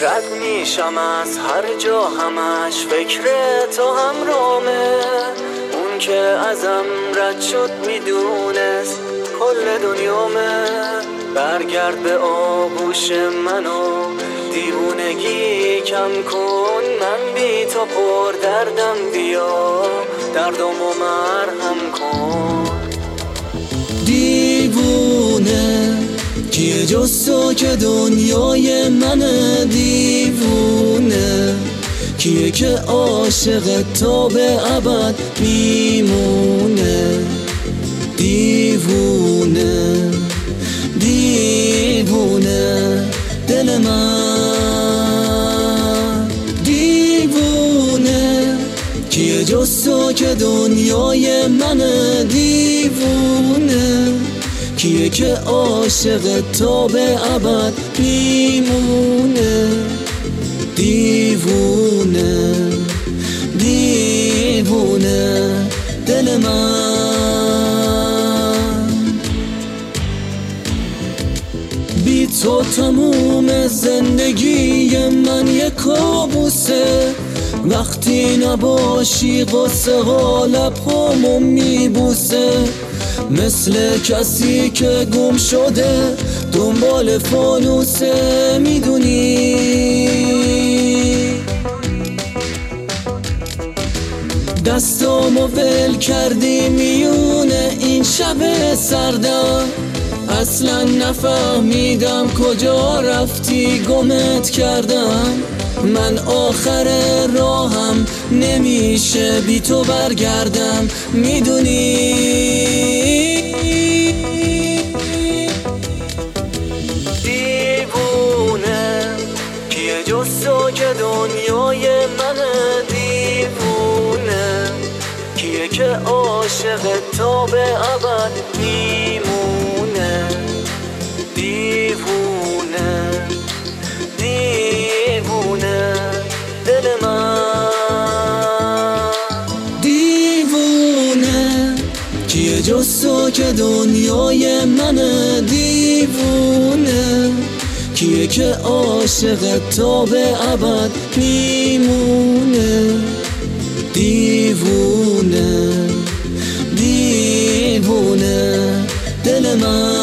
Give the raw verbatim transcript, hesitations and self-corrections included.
رد میشم از هر جا همش فکر تو همرامه. اون که ازم رد شد میدونست کل دنیامه. برگرد به آغوش منو دیوونگی کم کن. من بی تو پر دردم، بیا دردمو مرهم کن. دیوونه کیه جز تو که دنیای منه؟ دیوونه کیه که عاشق تا به ابد میمونه؟ دیوونه دیوونه دل من. دیوونه کیه جز تو که دنیای منه؟ دیوونه کیه که عاشق تا به ابد میمونه؟ دیوونه دیوونه دل من. بی تو تموم زندگی من یک کابوسه. وقتی نباشی قصه ها لبهامو میبوسه. مثل کسی که گم شده دنبال فانوسه. میدونی دستامو ول کردی میونه این شب سردم. اصلا نفهمیدم کجا رفتی، گمت کردم. من آخر راهم نمیشه بی تو برگردم. میدونی دیوونه کیه جز تو که دنیای منه؟ دیوونه کیه که عاشق تا به ابد میمونه؟ دیوونه دیوونه دل من. دیوونه کیه جز تو که دنیای منه؟ دیوونه کیه که عاشق تا به ابد میمونه؟ دیوونه دیوونه دل من.